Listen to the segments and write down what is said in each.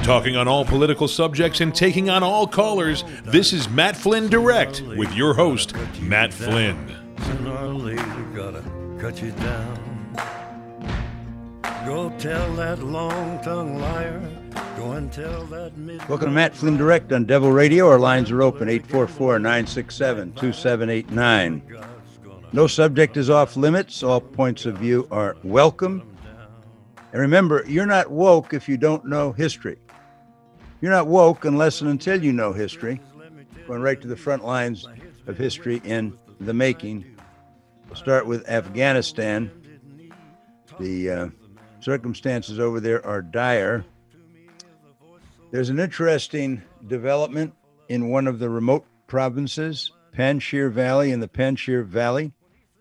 Talking on all political subjects and taking on all callers, this is Matt Flynn Direct with your host, Matt Flynn. Sooner or later, gotta cut you down. Go tell that long-tongued liar. Go and tell that Welcome to Matt Flynn Direct on Devil Radio. Our lines are open, 844-967-2789. No subject is off limits. All points of view are welcome. And remember, you're not woke if you don't know history. You're not woke unless and until you know history. Going right to the front lines of history in the making. We'll start with Afghanistan. The circumstances over there are dire. There's an interesting development in one of the remote provinces, Panjshir Valley, in the Panjshir Valley.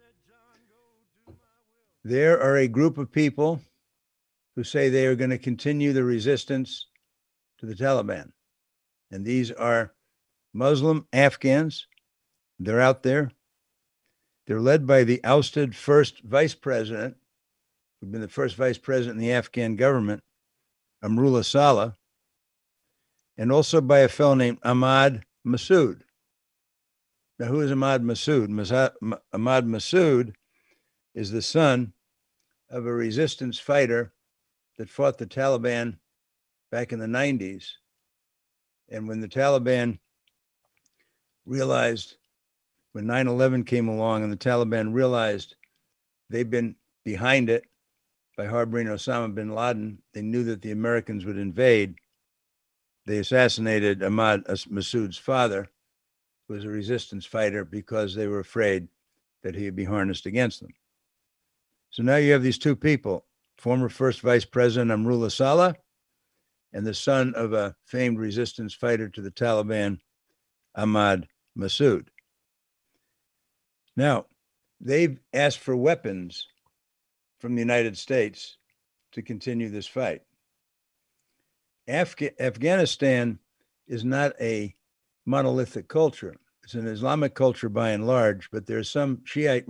There are a group of people who say they are going to continue the resistance to the Taliban. And these are Muslim Afghans. They're out there. They're led by the ousted first vice president, who'd been the first vice president in the Afghan government, Amrullah Saleh, and also by a fellow named Ahmad Massoud. Now, who is Ahmad Massoud? Ahmad Massoud is the son of a resistance fighter that fought the Taliban back in the 90s. And when the Taliban realized, when 9/11 came along and the Taliban realized they'd been behind it by harboring Osama bin Laden, they knew that the Americans would invade. They assassinated Ahmad Massoud's father, who was a resistance fighter, because they were afraid that he would be harnessed against them. So now you have these two people, former first vice president Amrullah Saleh and the son of a famed resistance fighter to the Taliban, Ahmad Massoud. Now, they've asked for weapons from the United States to continue this fight. Afghanistan is not a monolithic culture. It's an Islamic culture by and large, but there's some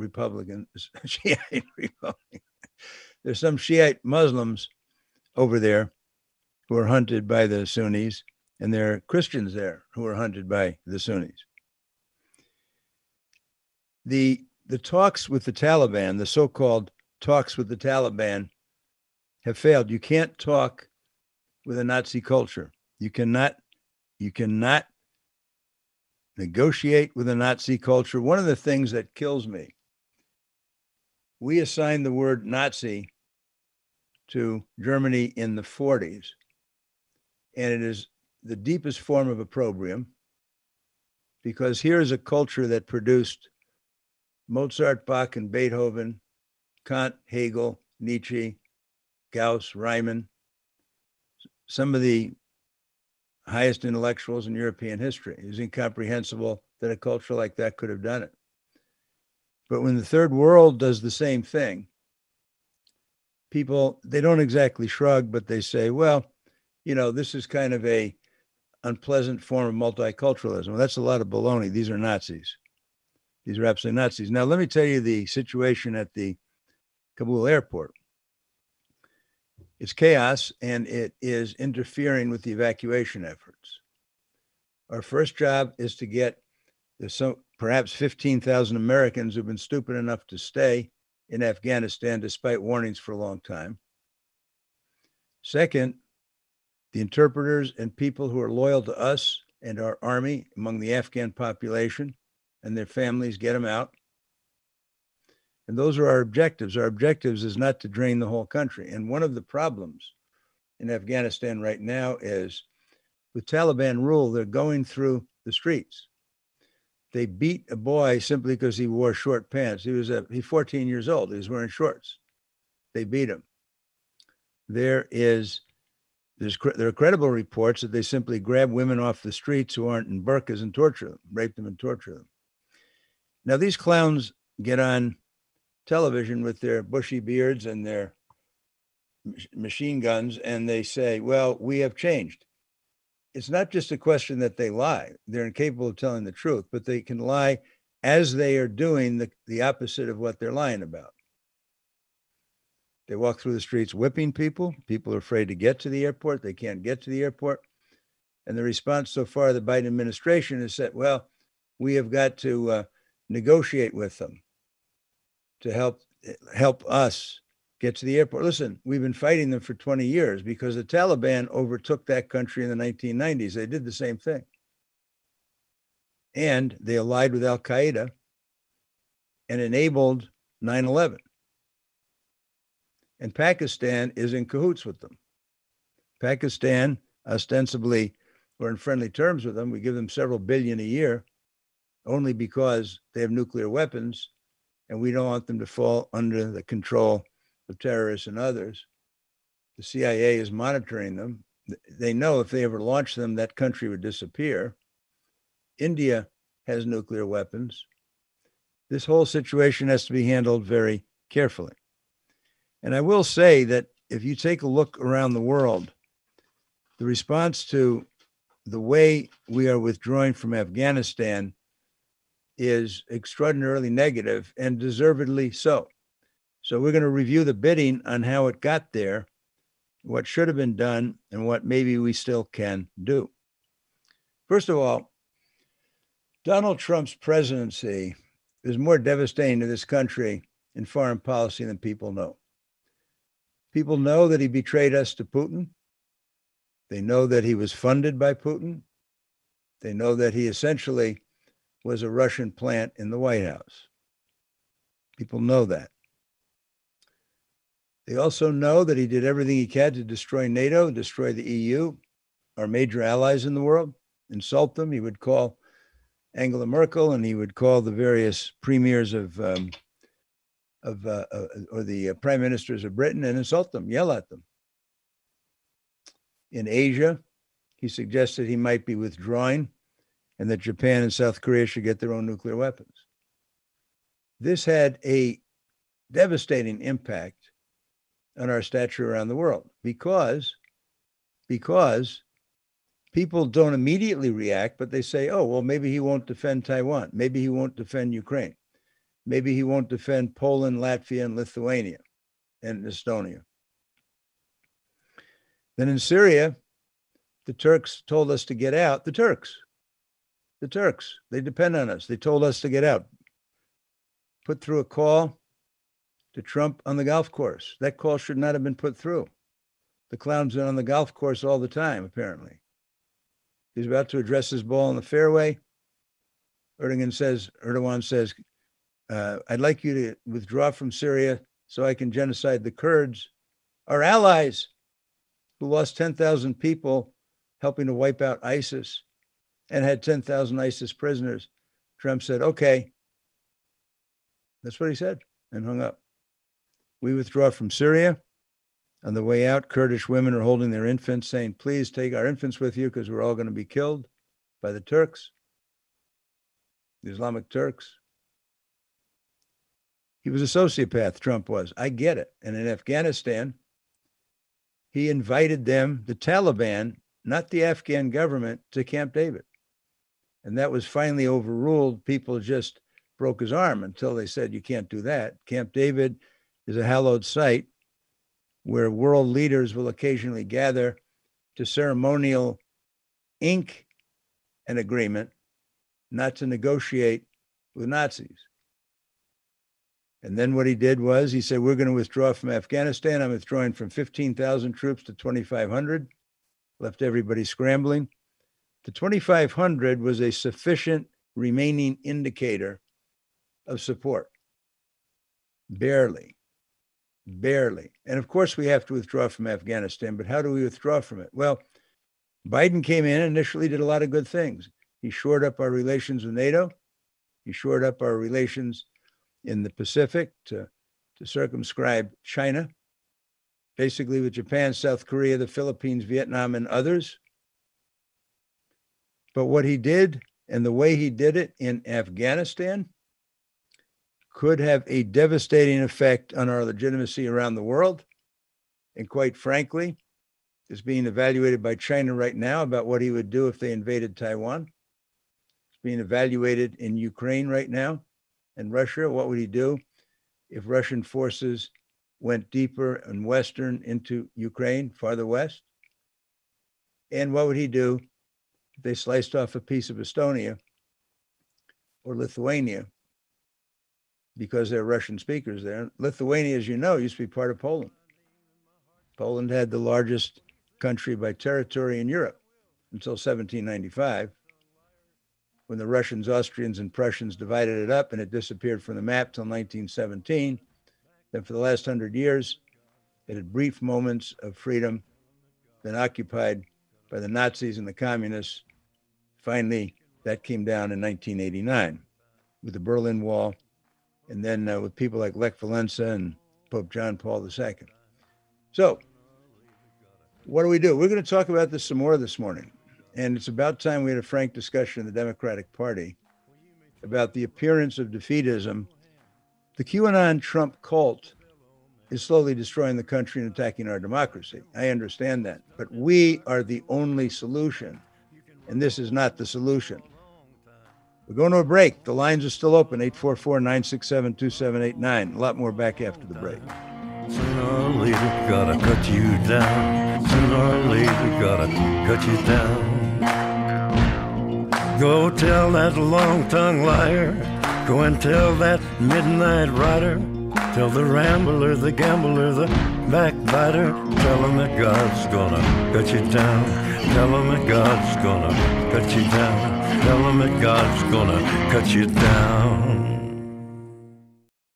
there's some Shiite Muslims over there who are hunted by the Sunnis, and there are Christians there who are hunted by the Sunnis. The talks with the Taliban, the so-called talks with the Taliban, have failed. You can't talk with a Nazi culture. You cannot negotiate with a Nazi culture. One of the things that kills me, we assigned the word Nazi to Germany in the 40s, and it is the deepest form of opprobrium, because here's a culture that produced Mozart, Bach, and Beethoven, Kant, Hegel, Nietzsche, Gauss, Riemann, some of the highest intellectuals in European history. It is incomprehensible that a culture like that could have done it. But when the third world does the same thing, people, they don't exactly shrug, but they say, well, you know, this is kind of a unpleasant form of multiculturalism. Well, that's a lot of baloney. These are Nazis. These are absolutely Nazis. Now, let me tell you the situation at the Kabul airport. It's chaos, and it is interfering with the evacuation efforts. Our first job is to get perhaps 15,000 Americans who've been stupid enough to stay in Afghanistan despite warnings for a long time. Second, the interpreters and people who are loyal to us and our army among the Afghan population and their families, get them out. And those are our objectives. Our objectives is not to drain the whole country. And one of the problems in Afghanistan right now is with Taliban rule, they're going through the streets. They beat a boy simply because he wore short pants. He's 14 years old. He was wearing shorts. They beat him. There are credible reports that they simply grab women off the streets who aren't in burqas and torture them, rape them and torture them. Now, these clowns get on television with their bushy beards and their machine guns, and they say, well, we have changed. It's not just a question that they lie. They're incapable of telling the truth, but they can lie as they are doing the opposite of what they're lying about. They walk through the streets whipping people. People are afraid to get to the airport. They can't get to the airport. And the response so far of the Biden administration is that, well, we have got to negotiate with them to help us get to the airport. Listen, we've been fighting them for 20 years because the Taliban overtook that country in the 1990s. They did the same thing. And they allied with Al Qaeda and enabled 9/11. And Pakistan is in cahoots with them. Pakistan, ostensibly, we're in friendly terms with them. We give them several billion a year only because they have nuclear weapons, and we don't want them to fall under the control of terrorists and others. The CIA is monitoring them. They know if they ever launch them, that country would disappear. India has nuclear weapons. This whole situation has to be handled very carefully. And I will say that if you take a look around the world, the response to the way we are withdrawing from Afghanistan is extraordinarily negative, and deservedly so. So we're going to review the bidding on how it got there, what should have been done, and what maybe we still can do. First of all, Donald Trump's presidency is more devastating to this country in foreign policy than people know. People know that he betrayed us to Putin. They know that he was funded by Putin. They know that he essentially was a Russian plant in the White House. People know that. They also know that he did everything he can to destroy NATO, destroy the EU, our major allies in the world, insult them. He would call Angela Merkel and he would call the various premiers or the prime ministers of Britain and insult them, yell at them. In Asia, he suggested he might be withdrawing and that Japan and South Korea should get their own nuclear weapons. This had a devastating impact on our stature around the world because people don't immediately react, but they say, oh, well, maybe he won't defend Taiwan. Maybe he won't defend Ukraine. Maybe he won't defend Poland, Latvia, and Lithuania, and Estonia. Then in Syria, the Turks told us to get out. The Turks, they depend on us. They told us to get out. Put through a call to Trump on the golf course. That call should not have been put through. The clown's been on the golf course all the time, apparently. He's about to address his ball in the fairway. Erdogan says, I'd like you to withdraw from Syria so I can genocide the Kurds, our allies who lost 10,000 people helping to wipe out ISIS and had 10,000 ISIS prisoners. Trump said, okay. That's what he said and hung up. We withdraw from Syria. On the way out, Kurdish women are holding their infants, saying, please take our infants with you because we're all going to be killed by the Turks, the Islamic Turks. He was a sociopath, Trump was. I get it. And in Afghanistan, he invited them, the Taliban, not the Afghan government, to Camp David. And that was finally overruled. People just broke his arm until they said, you can't do that. Camp David is a hallowed site where world leaders will occasionally gather to ceremonial ink an agreement not to negotiate with Nazis. And then what he did was he said, we're going to withdraw from Afghanistan. I'm withdrawing from 15,000 troops to 2,500, left everybody scrambling. The 2,500 was a sufficient remaining indicator of support. Barely. And of course, we have to withdraw from Afghanistan, but how do we withdraw from it? Well, Biden came in and initially did a lot of good things. He shored up our relations with NATO. He shored up our relations in the Pacific to circumscribe China, basically with Japan, South Korea, the Philippines, Vietnam, and others. But what he did and the way he did it in Afghanistan could have a devastating effect on our legitimacy around the world. And quite frankly, is being evaluated by China right now about what he would do if they invaded Taiwan. It's being evaluated in Ukraine right now and Russia. What would he do if Russian forces went deeper and western into Ukraine, farther west? And what would he do if they sliced off a piece of Estonia or Lithuania, because there are Russian speakers there? Lithuania, as you know, used to be part of Poland. Poland had the largest country by territory in Europe until 1795, when the Russians, Austrians, and Prussians divided it up, and it disappeared from the map till 1917. Then for the last 100 years, it had brief moments of freedom, then occupied by the Nazis and the communists. Finally, that came down in 1989 with the Berlin Wall, and then with people like Lech Walesa and Pope John Paul II. So what do? We're going to talk about this some more this morning. And it's about time we had a frank discussion in the Democratic Party about the appearance of defeatism. The QAnon Trump cult is slowly destroying the country and attacking our democracy. I understand that. But we are the only solution. And this is not the solution. We're going to a break. The lines are still open, 844-967-2789. A lot more back after the break. Sooner or later, gotta cut you down. Sooner or later, gotta cut you down. Go tell that long-tongued liar. Go and tell that midnight rider. Tell the rambler, the gambler, the backbiter. Tell him that God's gonna cut you down. Tell him that God's gonna cut you down. Tell him that God's gonna cut you down.